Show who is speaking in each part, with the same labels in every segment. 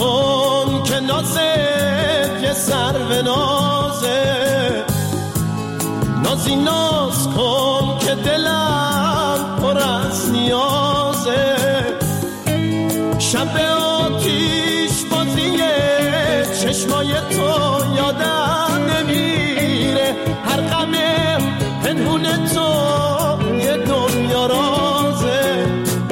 Speaker 1: کن که نازت یه سرو نازه، نازی ناز کن که دلم پر از نیازه. شب آتیش بازیه چشمای تو یادم نمیره، هر غم پنهون تو یه دنیا رازه.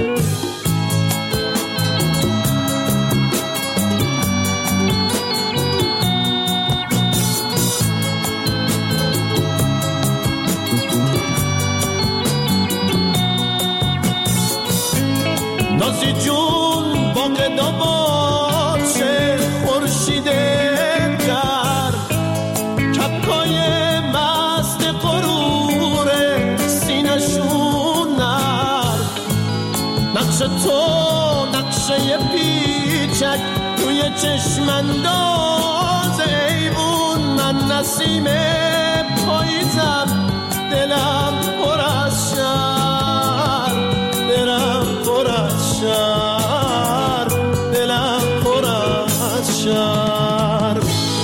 Speaker 1: نازی جون باغ داباد شه خورشیده در کپکای مست غرور سینشون نر. نقش تو نقشه پیچک توی چشم انداز ایوون، من نسیم پاییزم دلم پر از شر، دلم پر از شر، دلم پر از شر.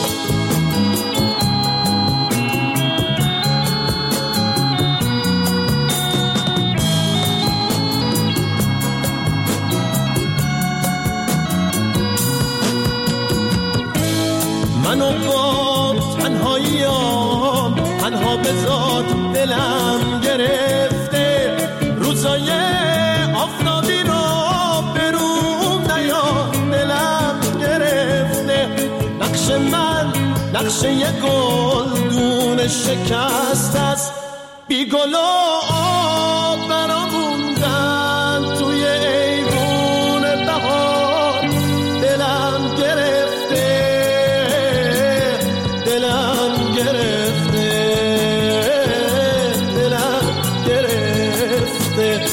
Speaker 1: منو با تنهاییام تنها بذات دلم گرفته، روزای آفتابی رو بروم نیاد دلم گرفته. نقش من نقشه یه گلدون شکست است، بی گل و آب برا موندن توی ایوون بهار دلم گرفته، دلم گرفته، دلم گرفته.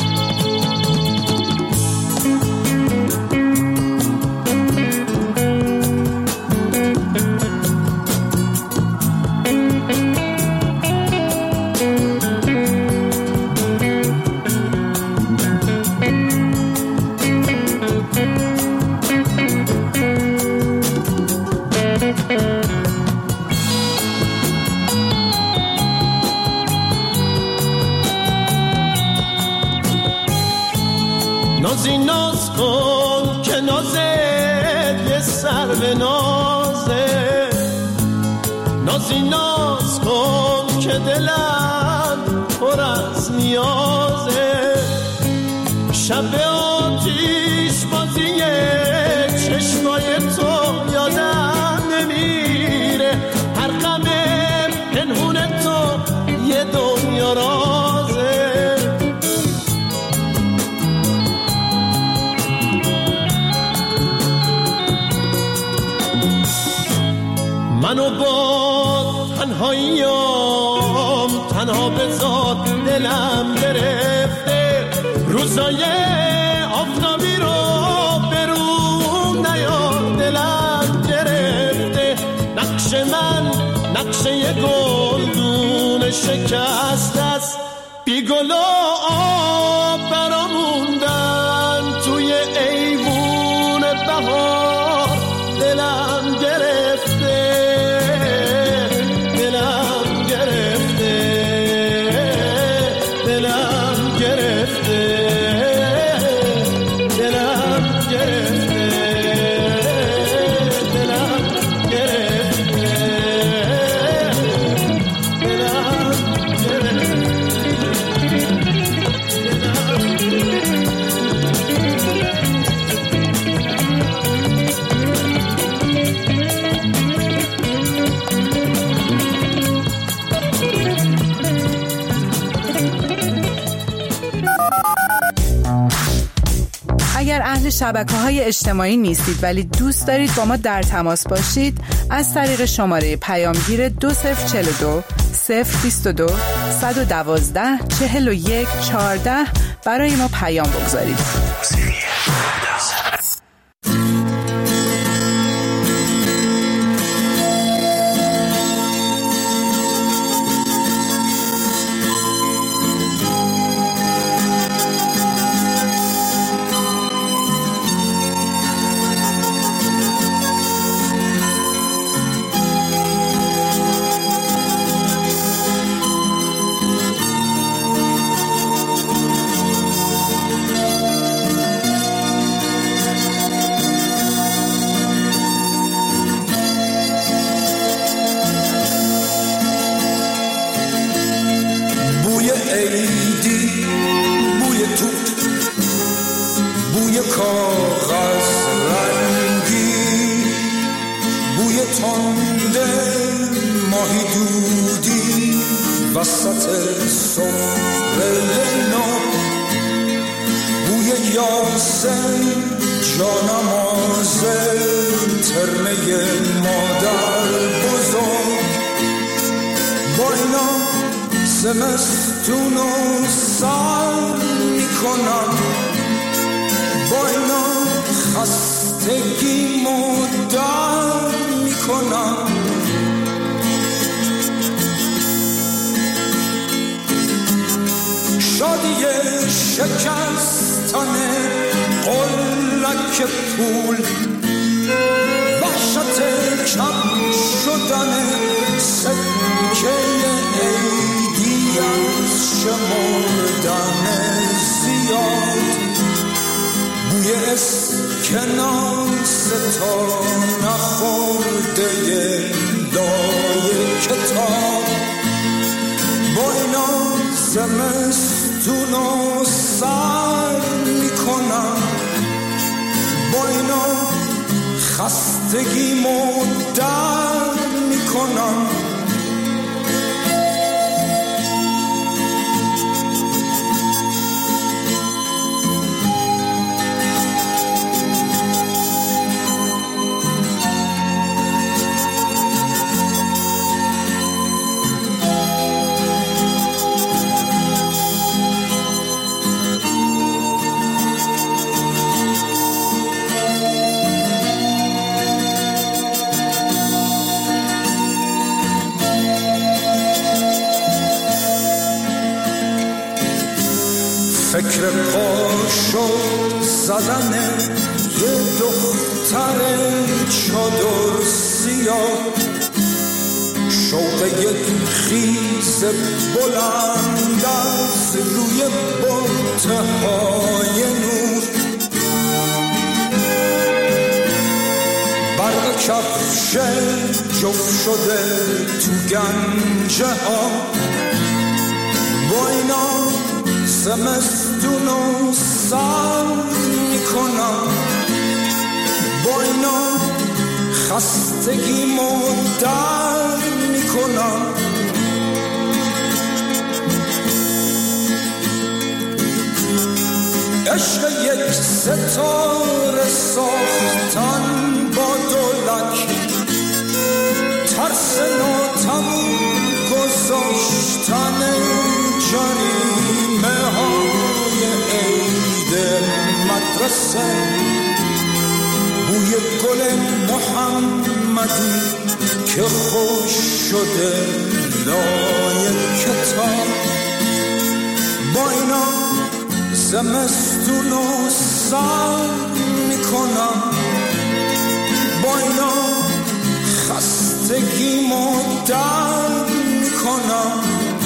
Speaker 1: نازی ناز کن که نازت یه سرو نازه، نازی ناز کن که دلم پر از نیازه. شب آتیش بازیه چشمای تو یادم نمیره، هر غم پنهون تو یه دنیا رازه. منو با تنهاییام تنها بذات دلم گرفته، روزای آفتابی رو بروم نیاد دلم گرفته. نقش من نقشه یه گلدون شکست است، بی گل و آب برا موندن توی ایوون بهار دلم گرفته، دلم گرفته، دلم گرفته، دلم گرفته، دلم گرفته، دلم
Speaker 2: اگر اهل شبکه‌های اجتماعی نیستید ولی دوست دارید با ما در تماس باشید، از طریق شماره پیامگیر 2042 022 112 41 14 برای ما پیام بگذارید.
Speaker 3: ماهی دودی وسط سفره نو، بوی یاسم جانماز ترمه مادر بزرگ. با اینا زمستون و سر میکنم، با اینا خستگی مدر میکنم. شادی شکستن قلک پول، وحشت کم شدن سکه عیدی از شمردن زیاد، بوی اسکناس تا نخورده لای کتاب. با اینا زمستون و سر میکنم، با اینا خستگی مدر میکنم. فکر پاشو زدن یه دختر چادر سیاه، شوق یک خیز بلند از روی بطه‌های نور، برق کفش جفت شده تو گنجه ها. با اینا زمستون و سر میکنم، با اینا خستگی مدر میکنم. عشق یک ستاره ساختن با دولک، ترس ناتموم گذاشتن جریمه های عید مدرسه، بوی گل محمدی که خوش شده لای کتاب. با اینا زمستون و سر میکنم، با اینا خستگی مدر میکنم.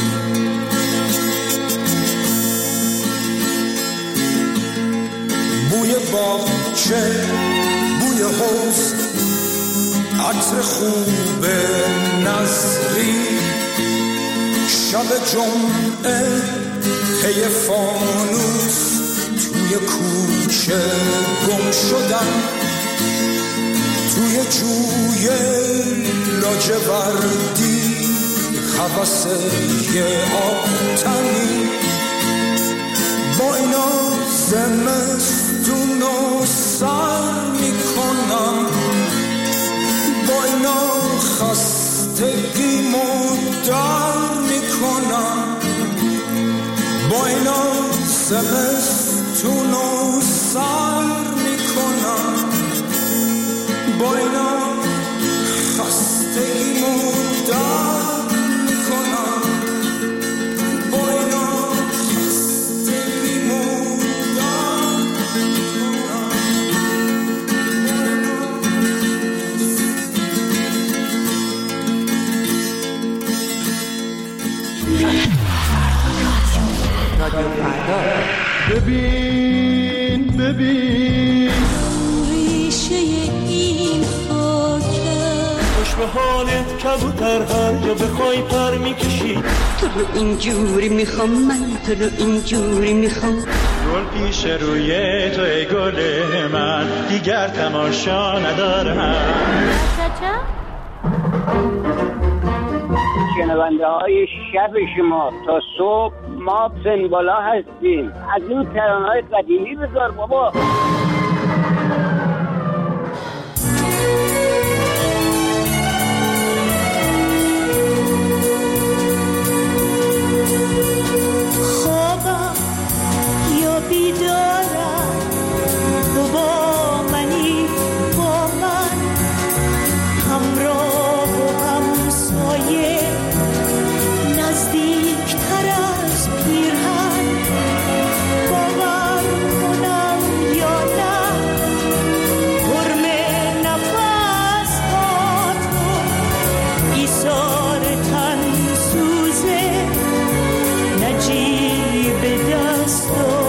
Speaker 3: بوی باغچه، بوی حوض، عطر خوب نظری، شب جمعه پی فانوس توی کوچه گم شدن، توی جوی لاجوردی هوس یه آبتنی. با اینا زمستون و سر میکنم، با اینا خستگی مدر میکنم. با اینا زمستون و سر میکنم، با اینا خستگی مدر میکنم. با اینا خستگی مدر میکنم.
Speaker 4: رادیو فردا.
Speaker 1: ببین
Speaker 5: ریشه این خاکه،
Speaker 1: خوش به حالت کبوتر هر جا بخوای پر میکشی.
Speaker 5: تو رو اینجوری میخوام، من تو رو اینجوری میخوام.
Speaker 1: گل پیش روی تو ای گل من، دیگر تماشا ندارم.
Speaker 6: شنونده های شب شما تا صبح ما پنبالا هستیم. از این ترانه‌های قدیمی بذار بابا.
Speaker 7: خوابم یا بیدارم تو با منی، با من همراه و همسایه، نزدیکتر از پیرهن. باور کنم یا نه، حرم نفس ها تو، ایثار تن سوزه، نجیب دستات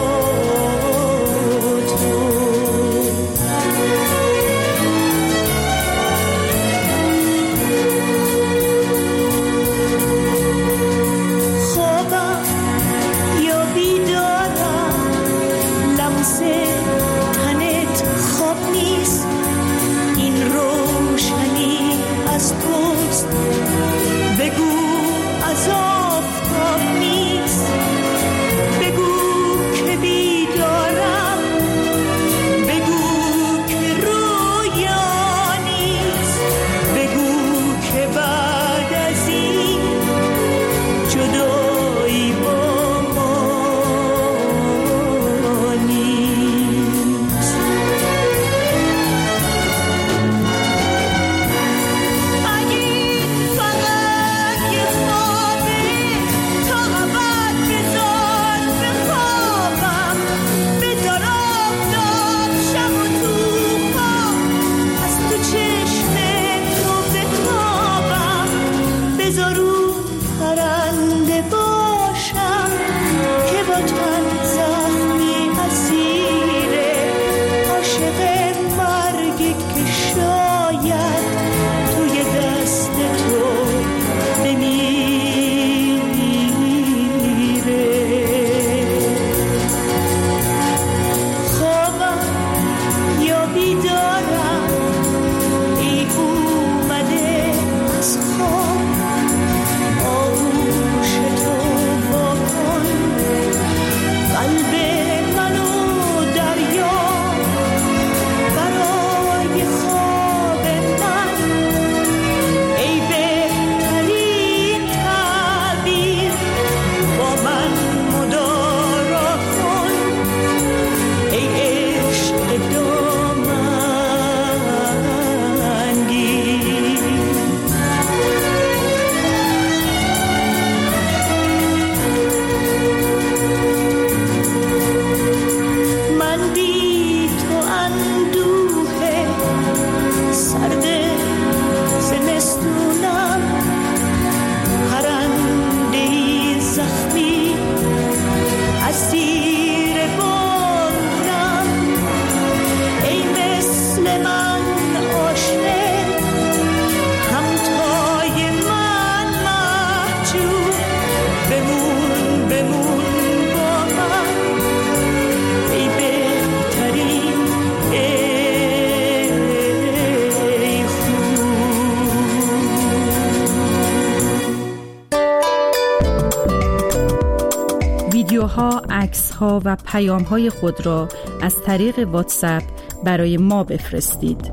Speaker 8: ویدیوها، عکس‌ها و پیام‌های خود را از طریق واتساپ برای ما بفرستید.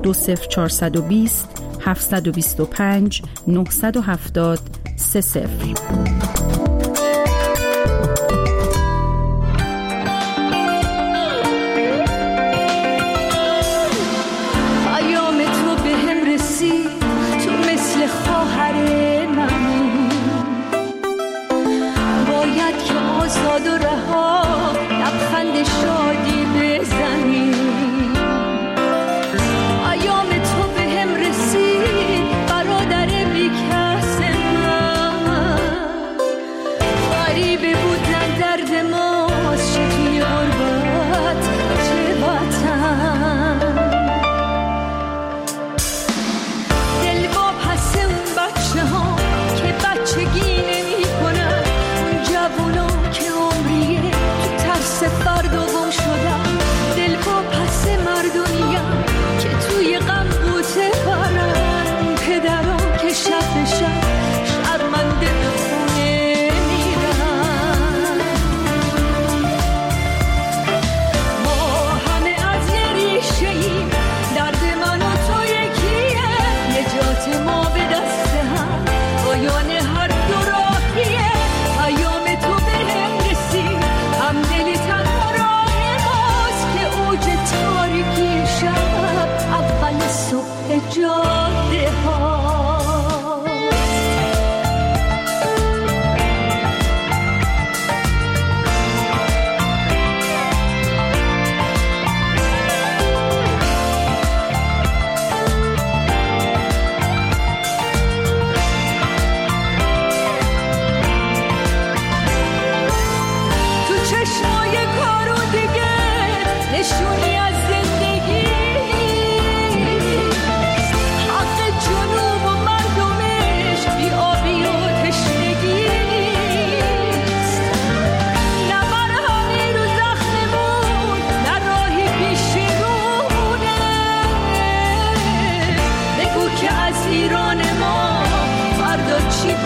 Speaker 8: 20420 725 970 30.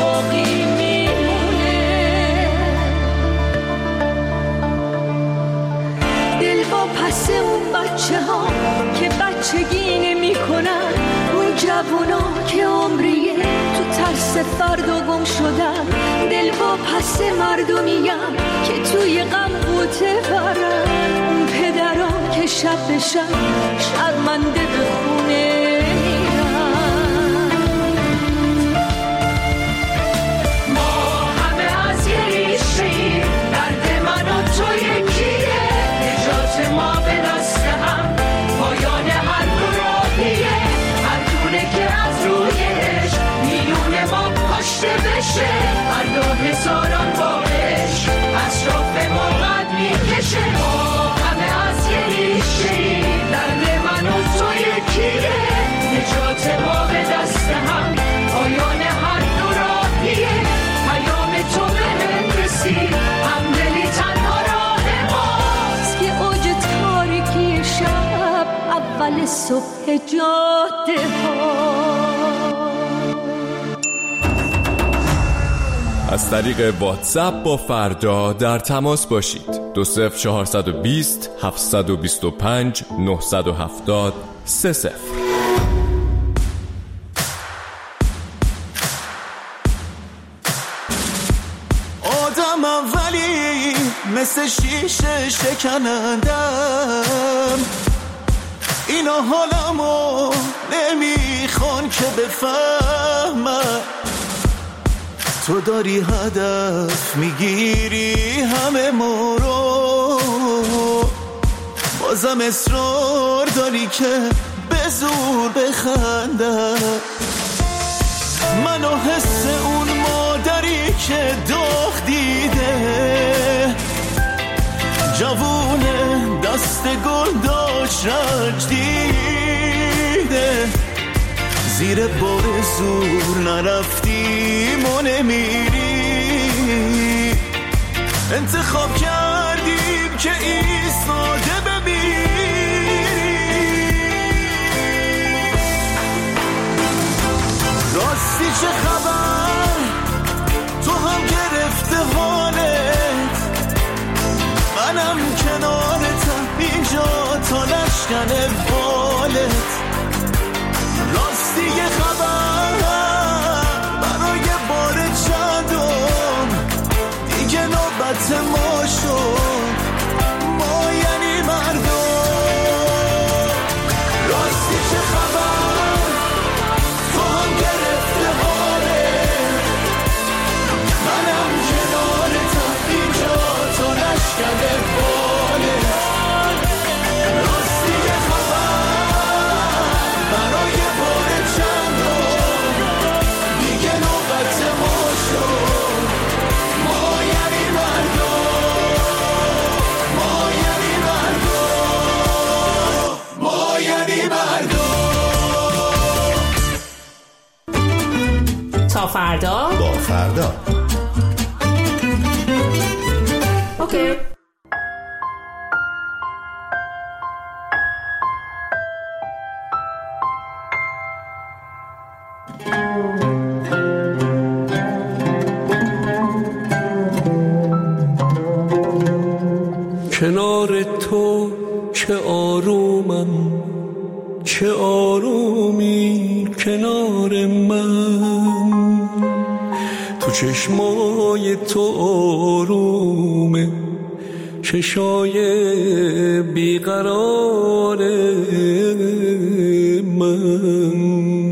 Speaker 7: باقی میمونه. دل با پس اون بچه ها که بچگی نمی کنن، اون جوونا که عمریه تو ترس فردا گم شدن. دل با پس مردمیم که توی غم بوته برن، اون پدران که شب به شب شرمنده به خونه میرن. ما همه از یه ریشه‌ایم، درد من و تو یکیه، نجات ما به دست هم پایان هر دو راهیه. هر دونه که از رویش میونه ما کاشته بشه، هر دو هزاران باش اطراف ما قد میکشه. ما همه از یه ریشه‌ایم، درد من و تو یکیه، نجات ما به دست هم پایان هر دو راهیه. پیام تو به من رسید، همدلی تنها راه ماست که اوج تاریکی شب اول صبح جاده ها.
Speaker 9: از طریق واتساپ با فردا در تماس باشید. 20420 725 970 30.
Speaker 3: آدمم ولی مثل شیشه شکنندم، اینا حالمو نمیخوان که بفهمم. تو داری هدف میگیری همه ما رو، بازم اصرار داری که به زور بخندم. منو حس اون مادری که داغ دیده، جوونه دست گل داشت رنج دیده، زیر بار زور نرفتیم و نمیری. انتخاب کردیم که ایستاده بمیری. راستی چه خبر؟ تو هم گرفته حالت، منم کنارتم اینجا تا نشکنه بالت. راستی یه خبر برای بار چندم، دیگه نوبت ما شد، ما یعنی مردم. راستی چه خبر؟ تو هم گرفته حالت، منم کنارتم اینجا تا نشکنه بالت. راستی یه خبر برای بار چندم، دیگه نوبت ما شد، ما یعنی مردم، ما یعنی مردم، ما یعنی مردم.
Speaker 10: تا فردا
Speaker 11: با فردا.
Speaker 10: اوکی.
Speaker 12: کنار تو چه آرومم، چه آرومی کنار من. تو چشمای تو آرومه، چشای بیقرار من.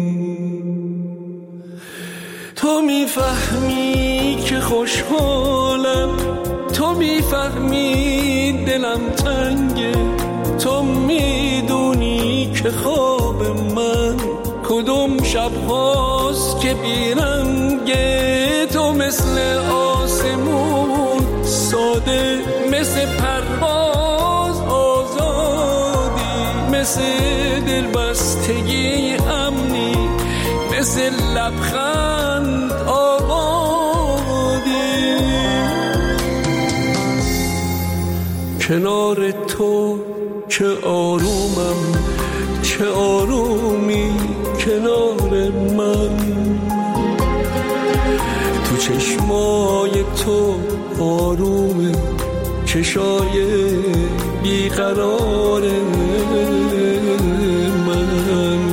Speaker 12: تو میفهمی که خوشحالم، تو میفهمی دلم تنگه، تو میدونی که خواب من کدوم شب هاست که بیرنگه. تو مثل آسمون ساده، مثل پرواز آزادی، مثل دلبستگی امنی، مثل لبخند آبادی. کنار تو چه آرومم، چه آرومی کنار من. چشمای تو آرومه، چشای بیقرار من.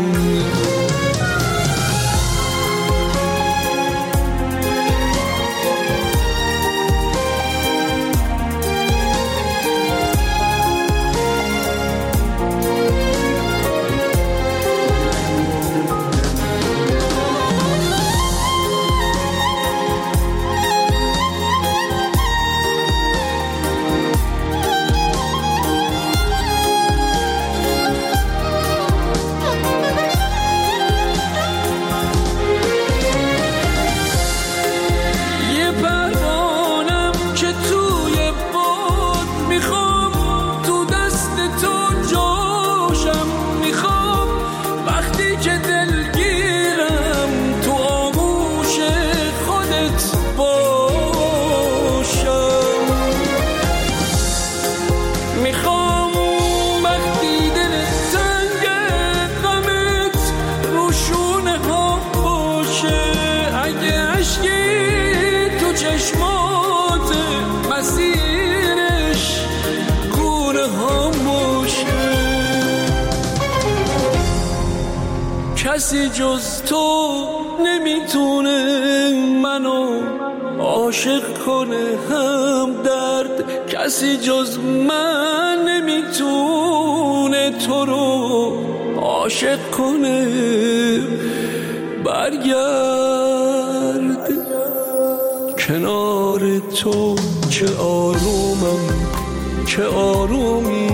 Speaker 12: کسی جز تو نمیتونه منو عاشق کنه هم درد، کسی جز من نمیتونه تو رو عاشق کنه. برگرد کنار تو، چه آرومم چه آرومی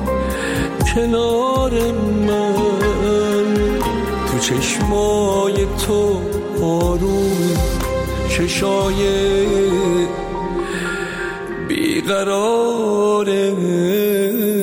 Speaker 12: کنار من. تو چشمای تو آروم، چشای بیقرار